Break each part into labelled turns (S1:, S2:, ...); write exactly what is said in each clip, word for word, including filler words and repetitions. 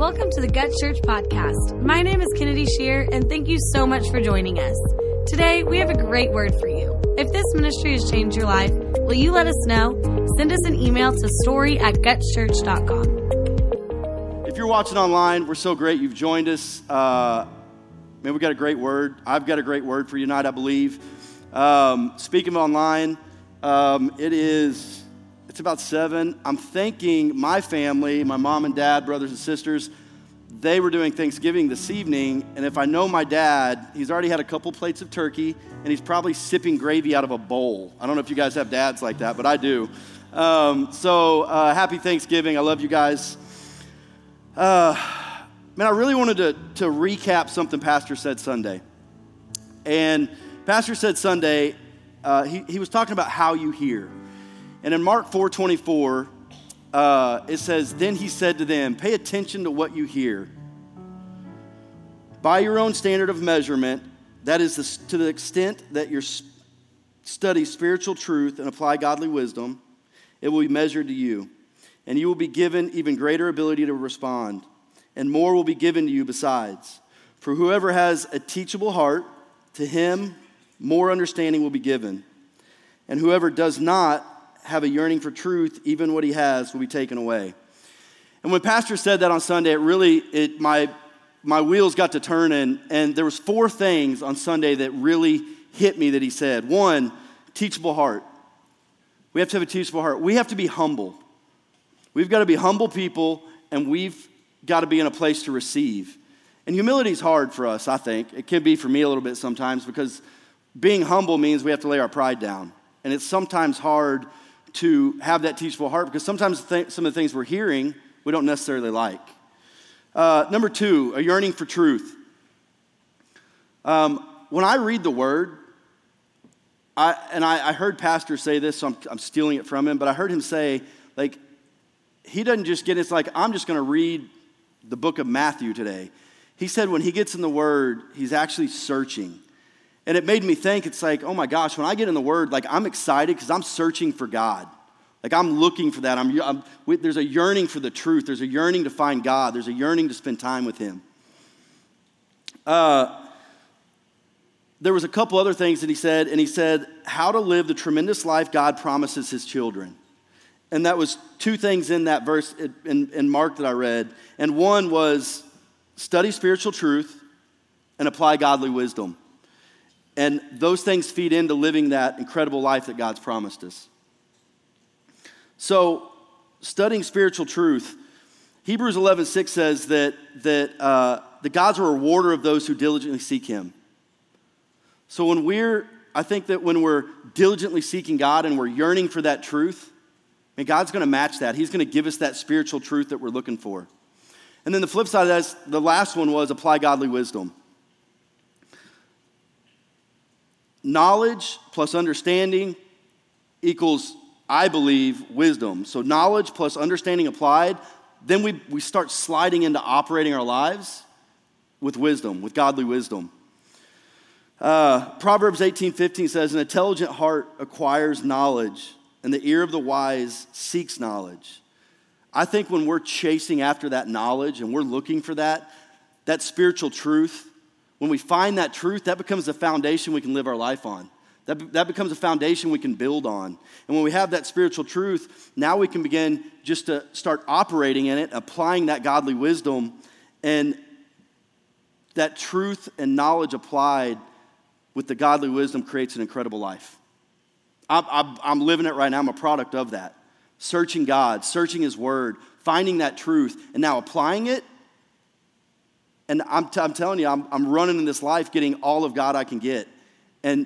S1: Welcome to the Gut Church Podcast. My name is Kennedy Shear, and thank you so much for joining us. Today, we have a great word for you. If this ministry has changed your life, will you let us know? Send us an email to story at gut church dot com.
S2: If you're watching online, we're so great you've joined us. Uh, man, we got a great word. I've got a great word for you tonight, I believe. Um, speaking of online, um, it is... It's about seven. I'm thanking my family, my mom and dad, brothers and sisters. They were doing Thanksgiving this evening, and if I know my dad, he's already had a couple plates of turkey, and he's probably sipping gravy out of a bowl. I don't know if you guys have dads like that, but I do. Um, so uh, happy Thanksgiving. I love you guys. Uh, man, I really wanted to, to recap something Pastor said Sunday. And Pastor said Sunday, uh, he, he was talking about how you hear. And in Mark four twenty-four, uh, it says, "Then he said to them, pay attention to what you hear. By your own standard of measurement, that is the, to the extent that you study spiritual truth and apply godly wisdom, it will be measured to you. And you will be given even greater ability to respond. And more will be given to you besides. For whoever has a teachable heart, to him more understanding will be given. And whoever does not have a yearning for truth, even what he has will be taken away." And when Pastor said that on Sunday, it really, it my my wheels got to turning, and there was four things on Sunday that really hit me that he said. One, teachable heart. We have to have a teachable heart. We have to be humble. We've got to be humble people, and we've got to be in a place to receive. And humility is hard for us, I think. It can be for me a little bit sometimes, because being humble means we have to lay our pride down. And it's sometimes hard to have that teachable heart, because sometimes th- some of the things we're hearing we don't necessarily like. Uh, number two, a yearning for truth. Um, when I read the Word, I, and I, I heard Pastor say this, so I'm, I'm stealing it from him, but I heard him say, like, he doesn't just get, it's like, I'm just going to read the book of Matthew today. He said when he gets in the Word, he's actually searching. And it made me think, it's like, oh my gosh, when I get in the Word, like I'm excited because I'm searching for God. Like I'm looking for that. I'm, I'm, there's a yearning for the truth. There's a yearning to find God. There's a yearning to spend time with Him. Uh, there was a couple other things that he said, and he said, how to live the tremendous life God promises His children. And that was two things in that verse in, in Mark that I read. And one was study spiritual truth and apply godly wisdom. And those things feed into living that incredible life that God's promised us. So, studying spiritual truth, Hebrews eleven six says that, that uh, the God's a rewarder of those who diligently seek Him. So when we're, I think that when we're diligently seeking God and we're yearning for that truth, man, God's going to match that. He's going to give us that spiritual truth that we're looking for. And then the flip side of that is, the last one was apply godly wisdom. Knowledge plus understanding equals, I believe, wisdom. So knowledge plus understanding applied, then we, we start sliding into operating our lives with wisdom, with godly wisdom. Uh, Proverbs eighteen fifteen says, an intelligent heart acquires knowledge, and the ear of the wise seeks knowledge. I think when we're chasing after that knowledge and we're looking for that, that spiritual truth, when we find that truth, that becomes the foundation we can live our life on. That, that becomes a foundation we can build on. And when we have that spiritual truth, now we can begin just to start operating in it, applying that godly wisdom, and that truth and knowledge applied with the godly wisdom creates an incredible life. I'm, I'm, I'm living it right now. I'm a product of that. Searching God, searching His Word, finding that truth, and now applying it. And I'm, t- I'm telling you, I'm, I'm running in this life getting all of God I can get. And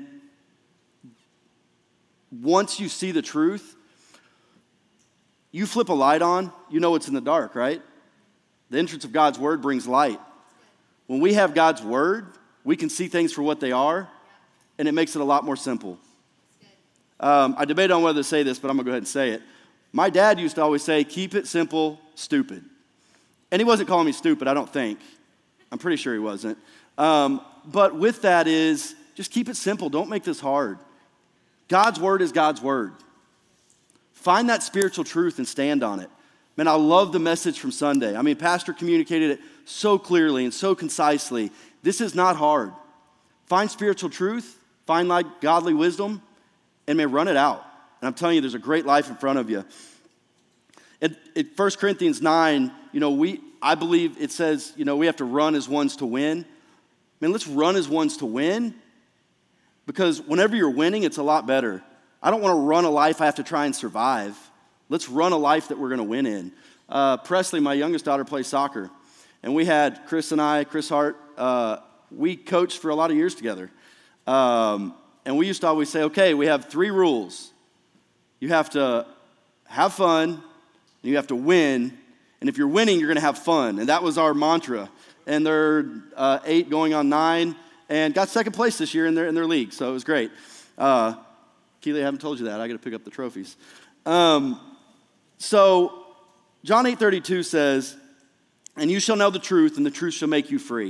S2: once you see the truth, you flip a light on, you know it's in the dark, right? The entrance of God's Word brings light. When we have God's Word, we can see things for what they are, and it makes it a lot more simple. Um, I debated on whether to say this, but I'm going to go ahead and say it. My dad used to always say, keep it simple, stupid. And he wasn't calling me stupid, I don't think. I'm pretty sure he wasn't. Um, but with that is, just keep it simple. Don't make this hard. God's Word is God's Word. Find that spiritual truth and stand on it. Man, I love the message from Sunday. I mean, Pastor communicated it so clearly and so concisely. This is not hard. Find spiritual truth, find like godly wisdom, and man, run it out. And I'm telling you, there's a great life in front of you. In, in First Corinthians nine, you know, we I believe it says, you know, we have to run as ones to win. Man, let's run as ones to win, because whenever you're winning, it's a lot better. I don't want to run a life I have to try and survive. Let's run a life that we're going to win in. Uh, Presley, my youngest daughter, plays soccer. And we had Chris and I, Chris Hart, uh, we coached for a lot of years together. Um, and we used to always say, okay, we have three rules. You have to have fun, and you have to win. And if you're winning, you're going to have fun. And that was our mantra. And they're uh, eight going on nine and got second place this year in their, in their league. So it was great. Uh, Keely, I haven't told you that. I got to pick up the trophies. Um, so John eight thirty-two says, and you shall know the truth, and the truth shall make you free. I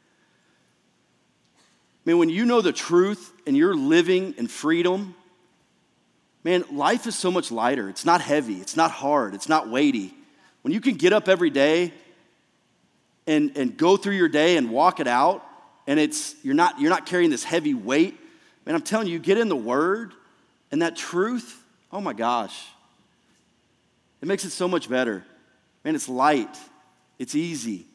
S2: mean, when you know the truth and you're living in freedom, man, life is so much lighter. It's not heavy. It's not hard. It's not weighty. When you can get up every day and, and go through your day and walk it out, and it's you're not you're not carrying this heavy weight, man, I'm telling you, you get in the Word, and that truth, oh my gosh, it makes it so much better. Man, it's light. It's easy.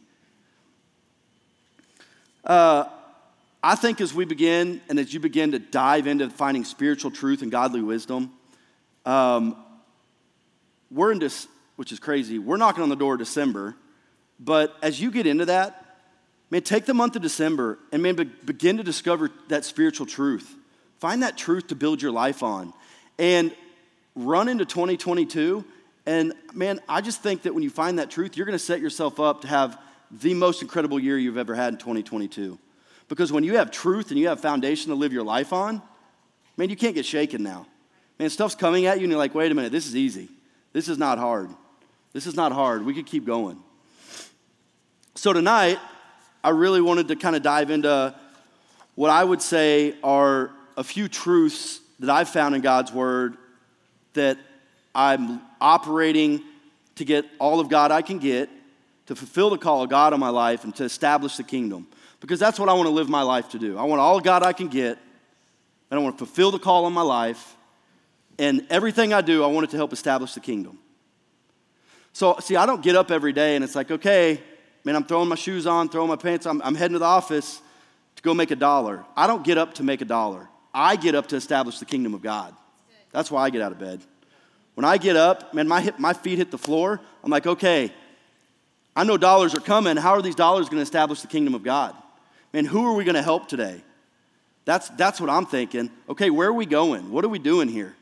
S2: Uh, I think as we begin, and as you begin to dive into finding spiritual truth and godly wisdom, um, we're in this, which is crazy, we're knocking on the door of December, but as you get into that, man, take the month of December and man, be- begin to discover that spiritual truth. Find that truth to build your life on. And run into twenty twenty-two, and man, I just think that when you find that truth, you're going to set yourself up to have the most incredible year you've ever had in twenty twenty-two. Because when you have truth and you have foundation to live your life on, man, you can't get shaken now. Man, stuff's coming at you and you're like, wait a minute, this is easy. This is not hard. This is not hard. We could keep going. So tonight, I really wanted to kind of dive into what I would say are a few truths that I've found in God's Word that I'm operating to get all of God I can get, to fulfill the call of God on my life, and to establish the kingdom. Because that's what I want to live my life to do. I want all God I can get, and I want to fulfill the call on my life, and everything I do, I want it to help establish the kingdom. So, see, I don't get up every day and it's like, okay, man, I'm throwing my shoes on, throwing my pants on, I'm heading to the office to go make a dollar. I don't get up to make a dollar. I get up to establish the kingdom of God. That's why I get out of bed. When I get up, man, my, hip, my feet hit the floor. I'm like, okay, I know dollars are coming. How are these dollars going to establish the kingdom of God? Man, who are we going to help today? That's, that's what I'm thinking. Okay, where are we going? What are we doing here?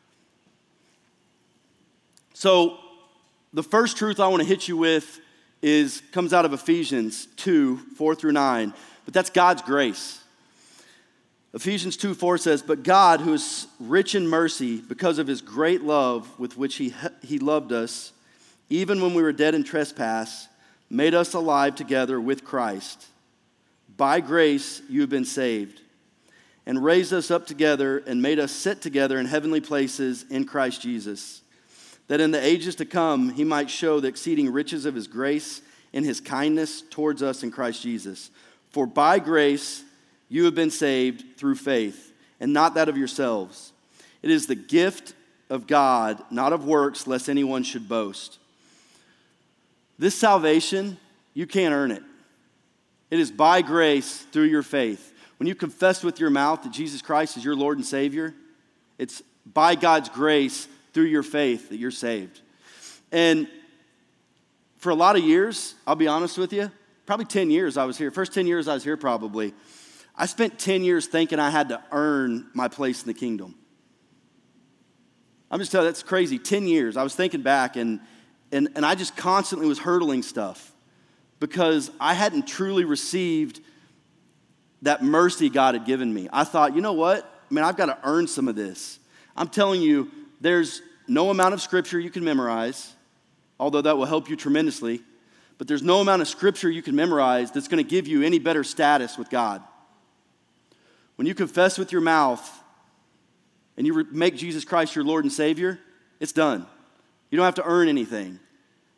S2: So the first truth I want to hit you with is comes out of Ephesians two, four through nine, but that's God's grace. Ephesians two, four says, but God, who is rich in mercy, because of his great love with which he, he loved us, even when we were dead in trespass, made us alive together with Christ. By grace you have been saved, and raised us up together and made us sit together in heavenly places in Christ Jesus, that in the ages to come he might show the exceeding riches of his grace and his kindness towards us in Christ Jesus. For by grace you have been saved through faith, and not that of yourselves. It is the gift of God, not of works, lest anyone should boast. This salvation, you can't earn it. It is by grace through your faith. When you confess with your mouth that Jesus Christ is your Lord and Savior, it's by God's grace through your faith that you're saved. And for a lot of years, I'll be honest with you, probably ten years I was here. First ten years I was here probably. I spent ten years thinking I had to earn my place in the kingdom. I'm just telling you, that's crazy. ten years. I was thinking back, and, and, and I just constantly was hurdling stuff because I hadn't truly received that mercy God had given me. I thought, you know what? I mean, I've got to earn some of this. I'm telling you, there's no amount of scripture you can memorize, although that will help you tremendously, but there's no amount of scripture you can memorize that's going to give you any better status with God. When you confess with your mouth and you make Jesus Christ your Lord and Savior, it's done. You don't have to earn anything.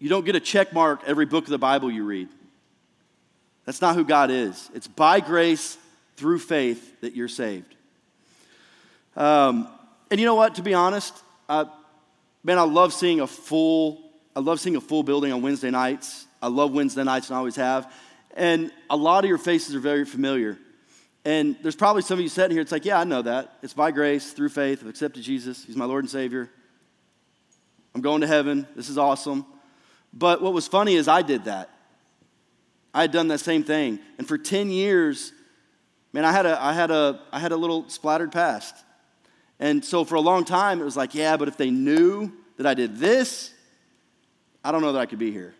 S2: you don't get a check mark every book of the Bible you read. That's not who God is. It's by grace through faith that you're saved. Um, and you know what? To be honest, uh, man, I love seeing a full. I love seeing a full building on Wednesday nights. I love Wednesday nights and I always have. And a lot of your faces are very familiar. And there's probably some of you sitting here, it's like, yeah, I know that. It's by grace, through faith. I've accepted Jesus. He's my Lord and Savior. I'm going to heaven. This is awesome. But what was funny is I did that. I had done that same thing. And for ten years, man, I had a, I had a, I had a little splattered past. And so for a long time, it was like, yeah, but if they knew that I did this, I don't know that I could be here.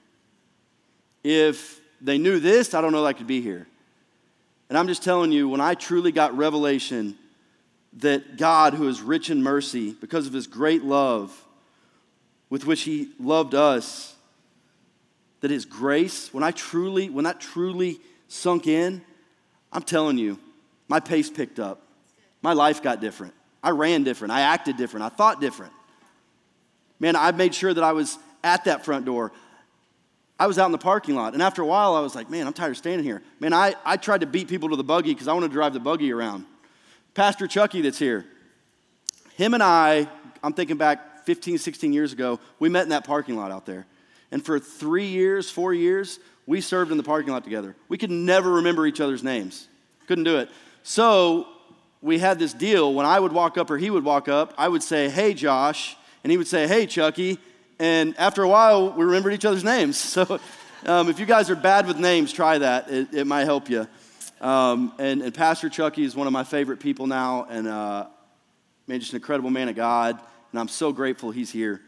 S2: If they knew this, I don't know that I could be here. And I'm just telling you, when I truly got revelation that God, who is rich in mercy, because of his great love with which he loved us, that his grace, when I truly, when that truly sunk in, I'm telling you, my pace picked up. My life got different. I ran different. I acted different. I thought different. Man, I made sure that I was at that front door. I was out in the parking lot, and after a while, I was like, man, I'm tired of standing here. Man, I, I tried to beat people to the buggy because I wanted to drive the buggy around. Pastor Chucky that's here, him and I, I'm thinking back fifteen, sixteen years ago, we met in that parking lot out there. And for three years, four years, we served in the parking lot together. We could never remember each other's names. Couldn't do it. So we had this deal. When I would walk up or he would walk up, I would say, hey, Josh, and he would say, hey, Chucky. And after a while, we remembered each other's names. So um, if you guys are bad with names, try that. It, it might help you. Um, and, and Pastor Chucky is one of my favorite people now. And uh, man, just an incredible man of God. And I'm so grateful he's here.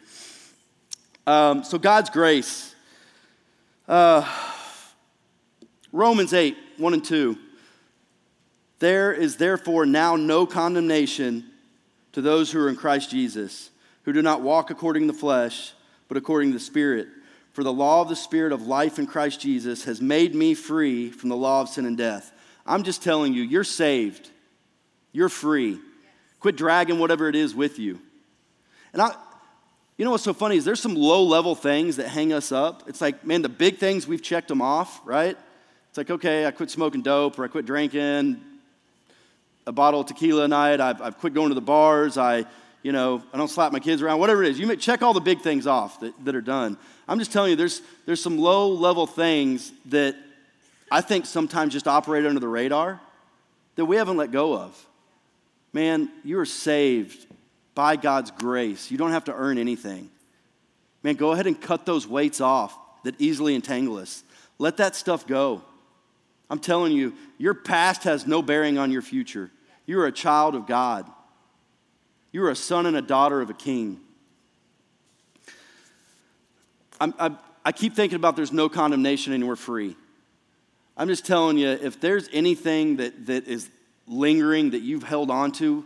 S2: Um, so God's grace. Uh, Romans eight, one and two. There is therefore now no condemnation to those who are in Christ Jesus, who do not walk according to the flesh, but according to the Spirit. For the law of the Spirit of life in Christ Jesus has made me free from the law of sin and death. I'm just telling you, you're saved. You're free. Quit dragging whatever it is with you. And I, you know what's so funny is there's some low-level things that hang us up. It's like, man, the big things, we've checked them off, right? It's like, okay, I quit smoking dope, or I quit drinking a bottle of tequila a night. I've, I've quit going to the bars. I... You know, I don't slap my kids around, whatever it is. You may check all the big things off that, that are done. I'm just telling you, there's there's some low-level things that I think sometimes just operate under the radar that we haven't let go of. Man, you are saved by God's grace. You don't have to earn anything. Man, go ahead and cut those weights off that easily entangle us. Let that stuff go. I'm telling you, your past has no bearing on your future. You are a child of God. You are a son and a daughter of a king. I'm, I, I keep thinking about there's no condemnation and we're free. I'm just telling you, if there's anything that, that is lingering that you've held on to,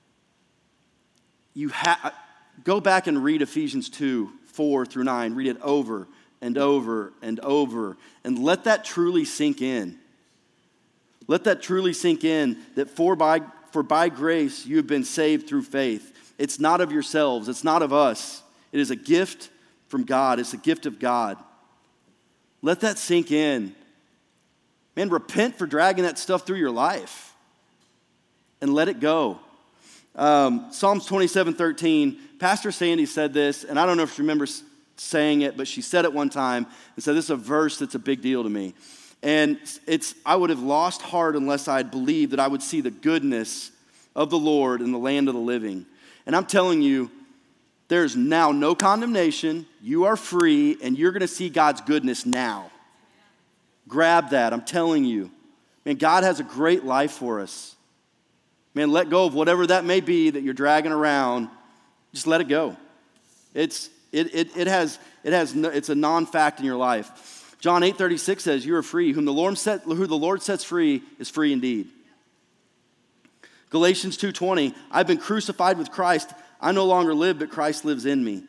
S2: you ha- go back and read Ephesians two, four through nine. Read it over and over and over. And let that truly sink in. Let that truly sink in that for by For by grace you have been saved through faith. It's not of yourselves. It's not of us. It is a gift from God. It's a gift of God. Let that sink in. Man, repent for dragging that stuff through your life. And let it go. Um, Psalms twenty-seven thirteen, Pastor Sandy said this, and I don't know if she remembers saying it, but she said it one time and said, this is a verse that's a big deal to me. And it's, I would have lost heart unless I had believed that I would see the goodness of the Lord in the land of the living. And I'm telling you, there's now no condemnation. You are free, and you're going to see God's goodness now. Grab that. I'm telling you. Man, God has a great life for us. Man, let go of whatever that may be that you're dragging around. Just let it go. It's it it it has it has no, it's a non-fact in your life. John eight thirty-six says, you are free. Whom the Lord set, who the Lord sets free is free indeed. Galatians two twenty, I've been crucified with Christ. I no longer live, but Christ lives in me.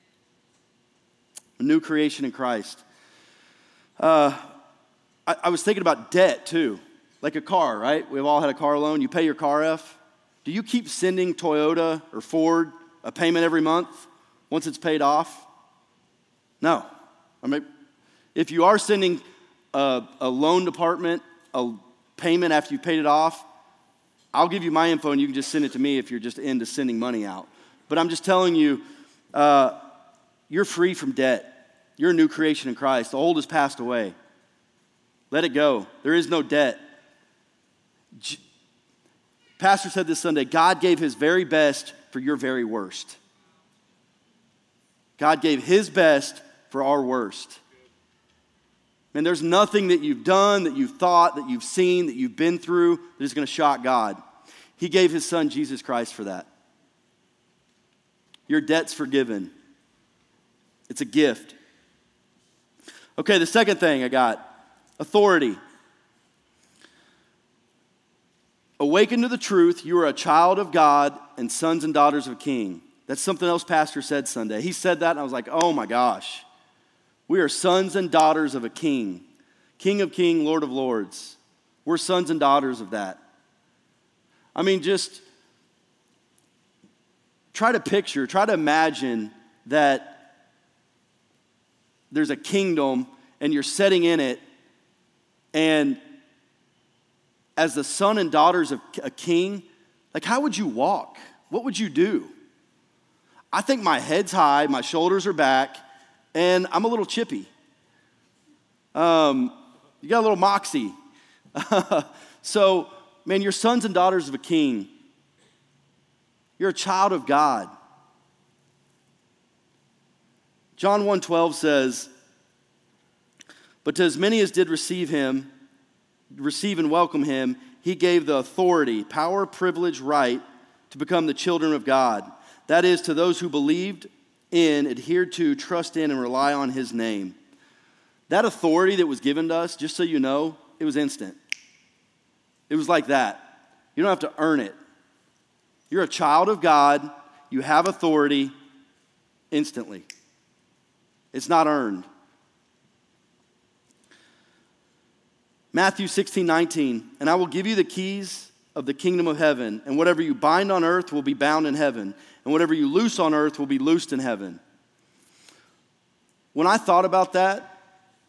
S2: A new creation in Christ. Uh, I, I was thinking about debt too. Like a car, right? We've all had a car loan. You pay your car off. Do you keep sending Toyota or Ford a payment every month once it's paid off? No. I mean, if you are sending a, a loan department a payment after you paid it off, I'll give you my info and you can just send it to me if you're just into sending money out. But I'm just telling you, uh, you're free from debt. You're a new creation in Christ. The old has passed away. Let it go. There is no debt. J- Pastor said this Sunday, God gave his very best for your very worst. God gave his best for our worst. And there's nothing that you've done, that you've thought, that you've seen, that you've been through that is going to shock God. He gave his son, Jesus Christ, for that. Your debt's forgiven. It's a gift. Okay, the second thing I got, authority. Awaken to the truth, you are a child of God and sons and daughters of a king. That's something else Pastor said Sunday. He said that and I was like, oh my gosh. We are sons and daughters of a king. King of kings, Lord of lords. We're sons and daughters of that. I mean, just try to picture, try to imagine that there's a kingdom and you're sitting in it, and as the son and daughters of a king, like how would you walk? What would you do? I think my head's high, my shoulders are back, and I'm a little chippy. Um, you got a little moxie. So, man, you're sons and daughters of a king. You're a child of God. John one twelve says, but to as many as did receive him, receive and welcome him, he gave the authority, power, privilege, right to become the children of God. That is, to those who believed in, adhered to, trust in, and rely on his name. That authority that was given to us, just so you know, it was instant. It was like that. You don't have to earn it. You're a child of God. You have authority instantly. It's not earned. Matthew sixteen nineteen, and I will give you the keys of the kingdom of heaven, and whatever you bind on earth will be bound in heaven, and whatever you loose on earth will be loosed in heaven. When I thought about that,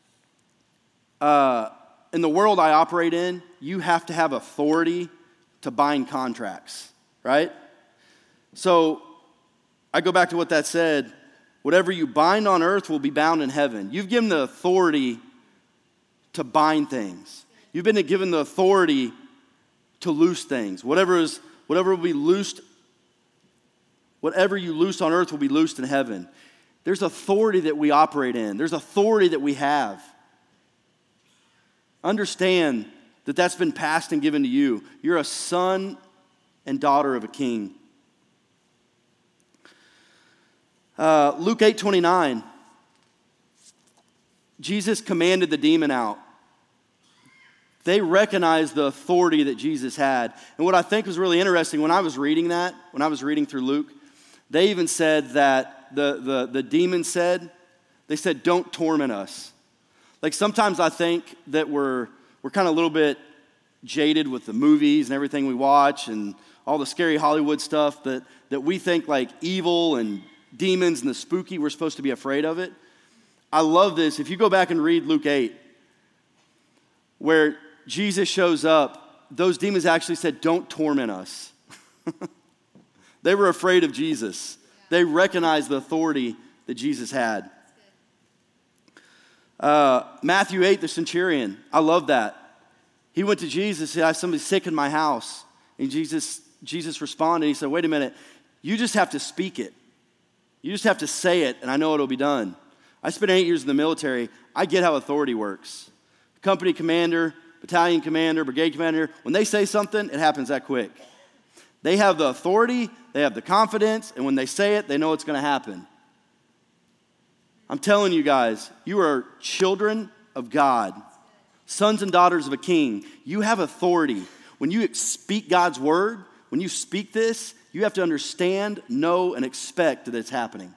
S2: uh, in the world I operate in, you have to have authority to bind contracts, right? So I go back to what that said. Whatever you bind on earth will be bound in heaven. You've given the authority to bind things. You've been given the authority to loose things. Whatever is, whatever will be loosed, whatever you loose on earth will be loosed in heaven. There's authority that we operate in. There's authority that we have. Understand that that's been passed and given to you. You're a son and daughter of a king. Uh, Luke eight twenty-nine. Jesus commanded the demon out. They recognized the authority that Jesus had. And what I think was really interesting, when I was reading that, when I was reading through Luke, they even said that the, the, the demon said, they said, don't torment us. Like sometimes I think that we're, we're kind of a little bit jaded with the movies and everything we watch and all the scary Hollywood stuff, that, that we think like evil and demons and the spooky, we're supposed to be afraid of it. I love this. If you go back and read Luke eight, where Jesus shows up, those demons actually said, don't torment us. They were afraid of Jesus. They recognized the authority that Jesus had. Uh, Matthew eight, the centurion, I love that. He went to Jesus and said, I have somebody sick in my house. And Jesus, Jesus responded, he said, wait a minute, you just have to speak it. You just have to say it, and I know it'll be done. I spent eight years in the military. I get how authority works. Company commander, battalion commander, brigade commander, when they say something, it happens that quick. They have the authority, they have the confidence, and when they say it, they know it's going to happen. I'm telling you guys, you are children of God, sons and daughters of a king. You have authority. When you speak God's word, when you speak this, you have to understand, know, and expect that it's happening.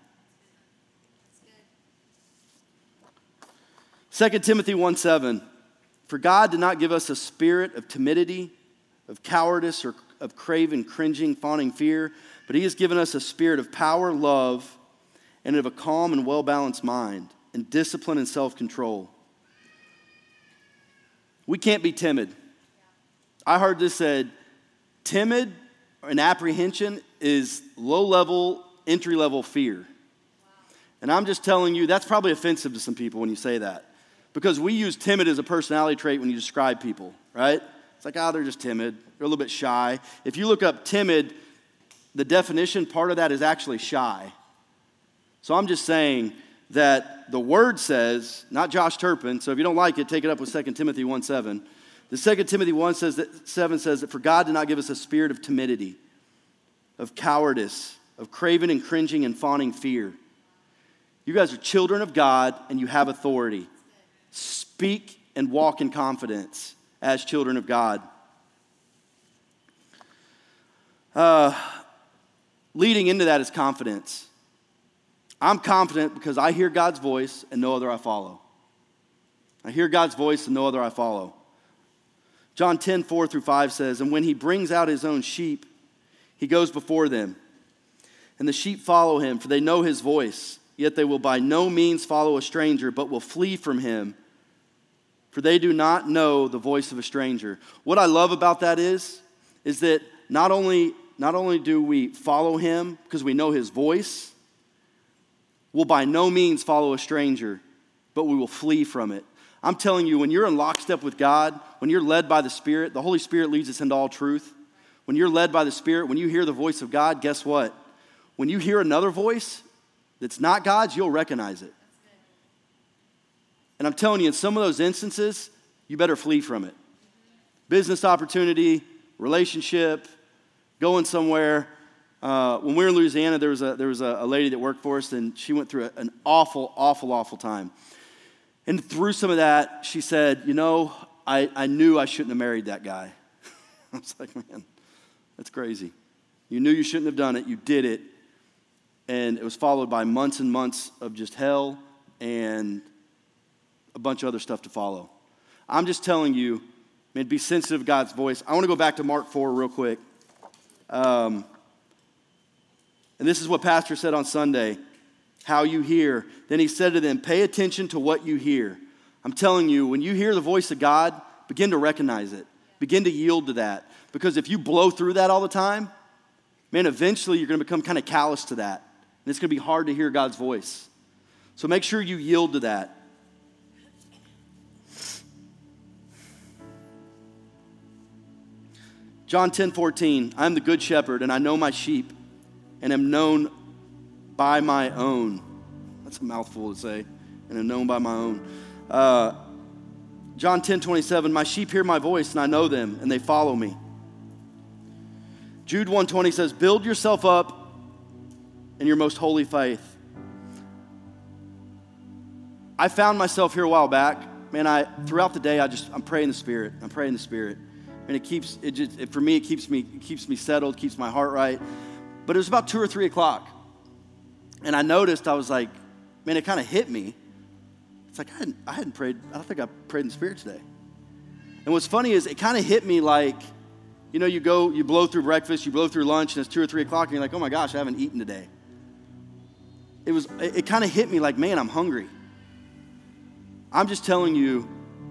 S2: Second Timothy one seven, for God did not give us a spirit of timidity, of cowardice, or of craven, cringing, fawning fear, but he has given us a spirit of power, love, and of a calm and well-balanced mind. and discipline and self-control. We can't be timid. I heard this said, timid and apprehension is low-level, entry-level fear. And I'm just telling you, that's probably offensive to some people when you say that. Because we use timid as a personality trait when you describe people, right? It's like, oh, they're just timid. They're a little bit shy. If you look up timid, the definition, part of that is actually shy. So I'm just saying that the word says, not Josh Turpin, so if you don't like it, take it up with Second Timothy one seven. The Second Timothy one says that, seven says that for God did not give us a spirit of timidity, of cowardice, of craven and cringing and fawning fear. You guys are children of God and you have authority. Speak and walk in confidence as children of God. Uh, leading into that is confidence. I'm confident because I hear God's voice and no other I follow. I hear God's voice and no other I follow. John ten, four through five says, and when he brings out his own sheep, he goes before them. And the sheep follow him, for they know his voice. Yet they will by no means follow a stranger, but will flee from him, for they do not know the voice of a stranger. What I love about that is, is that not only, not only do we follow him because we know his voice, we'll by no means follow a stranger, but we will flee from it. I'm telling you, when you're in lockstep with God, when you're led by the Spirit, the Holy Spirit leads us into all truth. When you're led by the Spirit, when you hear the voice of God, guess what? When you hear another voice that's not God's, you'll recognize it. And I'm telling you, in some of those instances, you better flee from it. Business opportunity, relationship, going somewhere. Uh, when we were in Louisiana, there was a there was a, a lady that worked for us, and she went through a, an awful, awful, awful time. And through some of that, she said, you know, I, I knew I shouldn't have married that guy. I was like, man, that's crazy. You knew you shouldn't have done it. You did it. And it was followed by months and months of just hell and a bunch of other stuff to follow. I'm just telling you, man, be sensitive to God's voice. I want to go back to Mark four real quick. Um, and this is what Pastor said on Sunday, how you hear. Then he said to them, pay attention to what you hear. I'm telling you, when you hear the voice of God, begin to recognize it. Begin to yield to that. Because if you blow through that all the time, man, eventually you're going to become kind of callous to that. And it's going to be hard to hear God's voice. So make sure you yield to that. John ten fourteen, I am the good shepherd, and I know my sheep, and am known by my own. That's a mouthful to say, and am known by my own. Uh, John ten twenty-seven, my sheep hear my voice, and I know them, and they follow me. Jude one twenty says, build yourself up in your most holy faith. I found myself here a while back. Man, I throughout the day, I just I'm praying the Spirit. I'm praying the Spirit, and it keeps it just it, for me. It keeps me it keeps me settled, keeps my heart right. But it was about two or three o'clock, and I noticed I was like, man, it kind of hit me. It's like I hadn't I hadn't prayed. I don't think I prayed in the Spirit today. And what's funny is it kind of hit me like, you know, you go you blow through breakfast, you blow through lunch, and it's two or three o'clock, and you're like, oh my gosh, I haven't eaten today. It was, it, it kind of hit me like, man, I'm hungry. I'm just telling you,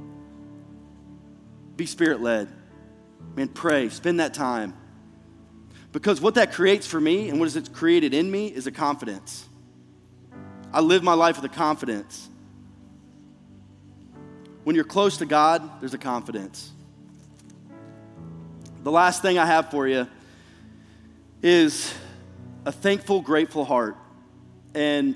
S2: be Spirit-led. Man, pray, spend that time. Because what that creates for me and what it's created in me is a confidence. I live my life with a confidence. When you're close to God, there's a confidence. The last thing I have for you is a thankful, grateful heart. And,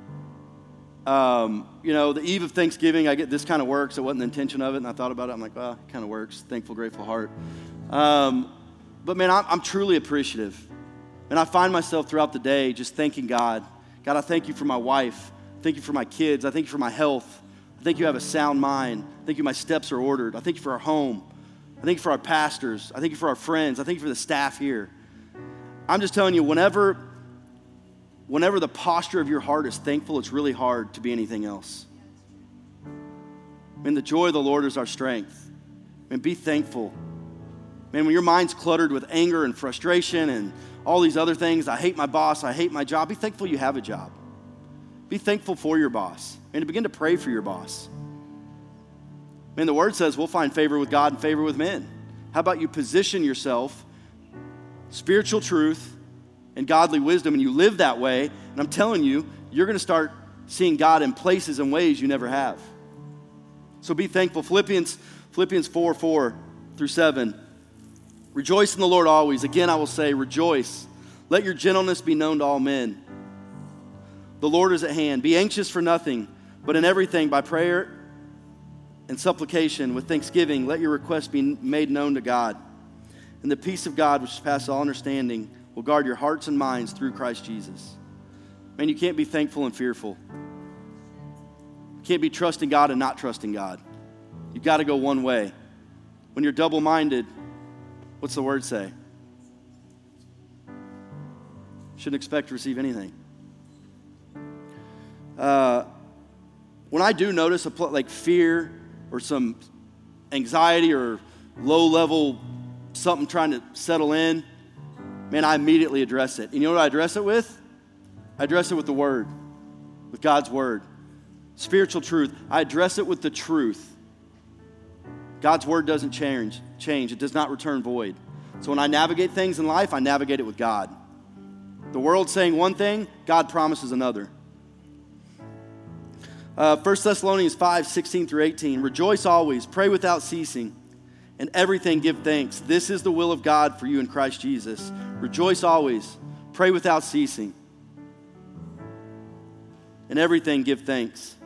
S2: um, you know, the eve of Thanksgiving, I get this kind of works. It wasn't the intention of it, and I thought about it. I'm like, well, it kind of works. Thankful, grateful heart. Um, but, man, I'm, I'm truly appreciative. And I find myself throughout the day just thanking God. God, I thank you for my wife. Thank you for my kids. I thank you for my health. I thank you have a sound mind. I thank you my steps are ordered. I thank you for our home. I thank you for our pastors. I thank you for our friends. I thank you for the staff here. I'm just telling you, whenever... Whenever the posture of your heart is thankful, it's really hard to be anything else. Man, the joy of the Lord is our strength. Man, be thankful. Man, when your mind's cluttered with anger and frustration and all these other things, I hate my boss, I hate my job, be thankful you have a job. Be thankful for your boss. And begin to pray for your boss. Man, the word says we'll find favor with God and favor with men. How about you position yourself, spiritual truth and godly wisdom, and you live that way, and I'm telling you, you're going to start seeing God in places and ways you never have. So be thankful. Philippians, Philippians four, four through seven. Rejoice in the Lord always. Again, I will say, rejoice. Let your gentleness be known to all men. The Lord is at hand. Be anxious for nothing, but in everything by prayer and supplication with thanksgiving, let your requests be made known to God. And the peace of God, which passes all understanding, will guard your hearts and minds through Christ Jesus. Man, you can't be thankful and fearful. You can't be trusting God and not trusting God. You've got to go one way. When you're double-minded, what's the word say? Shouldn't expect to receive anything. Uh, when I do notice a pl- like fear or some anxiety or low-level something trying to settle in, man, I immediately address it. And you know what I address it with? I address it with the Word, with God's Word. Spiritual truth. I address it with the truth. God's Word doesn't change. Change. It does not return void. So when I navigate things in life, I navigate it with God. The world's saying one thing, God promises another. Uh, First Thessalonians five, sixteen through eighteen. Rejoice always, pray without ceasing, and everything give thanks. This is the will of God for you in Christ Jesus. Rejoice always, pray without ceasing, and everything give thanks.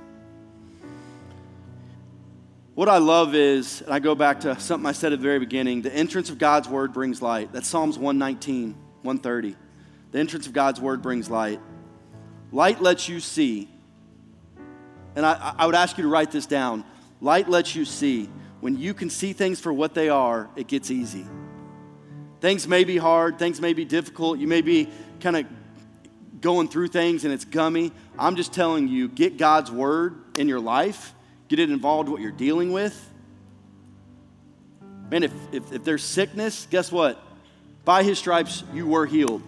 S2: What I love is, and I go back to something I said at the very beginning, the entrance of God's word brings light. That's Psalms one nineteen, one thirty. The entrance of God's word brings light. Light lets you see. And I, I would ask you to write this down. Light lets you see. When you can see things for what they are, it gets easy. Things may be hard. Things may be difficult. You may be kind of going through things and it's gummy. I'm just telling you, get God's word in your life. Get it involved in what you're dealing with. Man, if, if, if there's sickness, guess what? By his stripes, you were healed.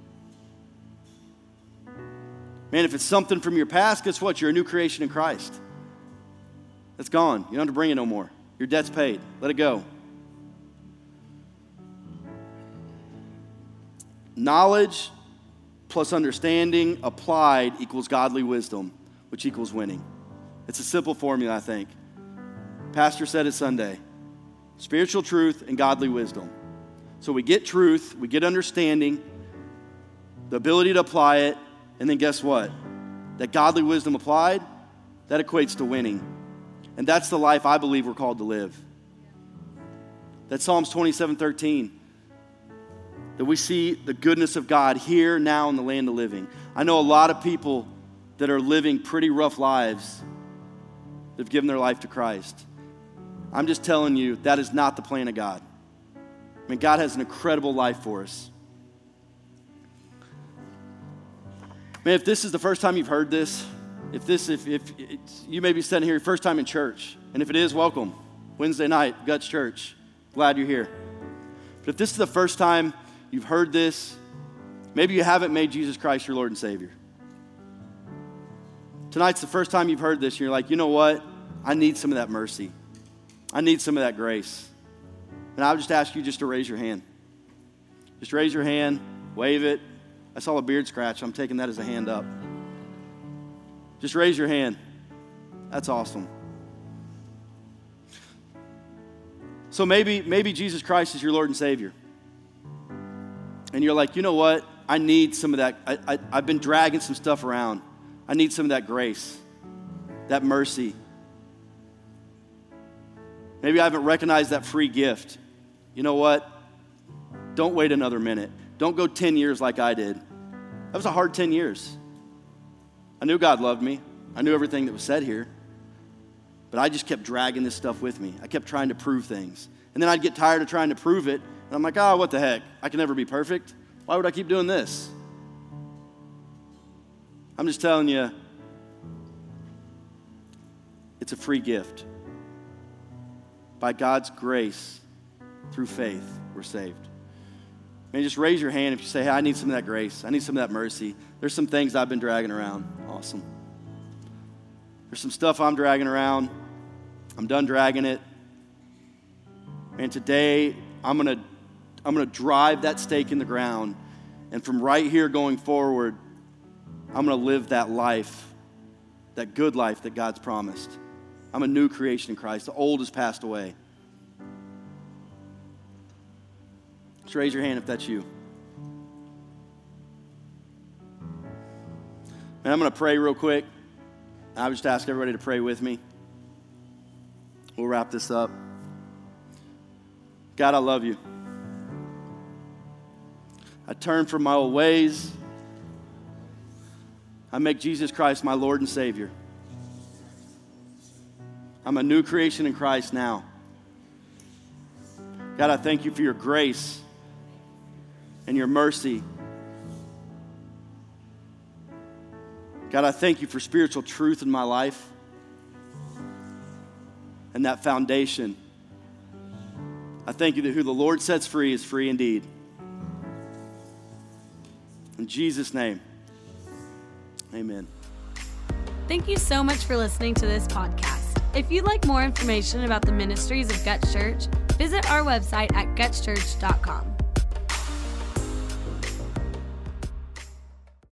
S2: Man, if it's something from your past, guess what? You're a new creation in Christ. That's gone. You don't have to bring it no more. Your debt's paid. Let it go. Knowledge plus understanding applied equals godly wisdom, which equals winning. It's a simple formula, I think. Pastor said it Sunday. Spiritual truth and godly wisdom. So we get truth, we get understanding, the ability to apply it, and then guess what? That godly wisdom applied, that equates to winning. And that's the life I believe we're called to live. That's Psalms twenty-seven thirteen. That we see the goodness of God here, now, in the land of living. I know a lot of people that are living pretty rough lives that have given their life to Christ. I'm just telling you, that is not the plan of God. I mean, God has an incredible life for us. Man, if this is the first time you've heard this, if this, if, if it's, you may be sitting here your first time in church, and if it is, welcome. Wednesday night, Guts Church. Glad you're here. But if this is the first time you've heard this, maybe you haven't made Jesus Christ your Lord and Savior. Tonight's the first time you've heard this, and you're like, you know what? I need some of that mercy. I need some of that grace. And I would just ask you just to raise your hand. Just raise your hand, wave it. I saw a beard scratch. I'm taking that as a hand up. Just raise your hand. That's awesome. So maybe, maybe Jesus Christ is your Lord and Savior. And you're like, you know what? I need some of that. I, I, I've been dragging some stuff around. I need some of that grace, that mercy. Maybe I haven't recognized that free gift. You know what? Don't wait another minute. Don't go ten years like I did. That was a hard ten years. I knew God loved me. I knew everything that was said here. But I just kept dragging this stuff with me. I kept trying to prove things. And then I'd get tired of trying to prove it. And I'm like, oh, what the heck? I can never be perfect. Why would I keep doing this? I'm just telling you, it's a free gift. By God's grace, through faith, we're saved. Man, just raise your hand if you say, hey, I need some of that grace. I need some of that mercy. There's some things I've been dragging around. Awesome. There's some stuff I'm dragging around. I'm done dragging it. And today, I'm going to I'm going to drive that stake in the ground. And from right here going forward, I'm going to live that life, that good life that God's promised. I'm a new creation in Christ. The old has passed away. Just raise your hand if that's you. And I'm going to pray real quick. I would just ask everybody to pray with me. We'll wrap this up. God, I love you. I turn from my old ways. I make Jesus Christ my Lord and Savior. I'm a new creation in Christ now. God, I thank you for your grace and your mercy. God, I thank you for spiritual truth in my life and that foundation. I thank you that who the Lord sets free is free indeed. In Jesus' name, amen.
S1: Thank you so much for listening to this podcast. If you'd like more information about the ministries of Guts Church, visit our website at guts church dot com.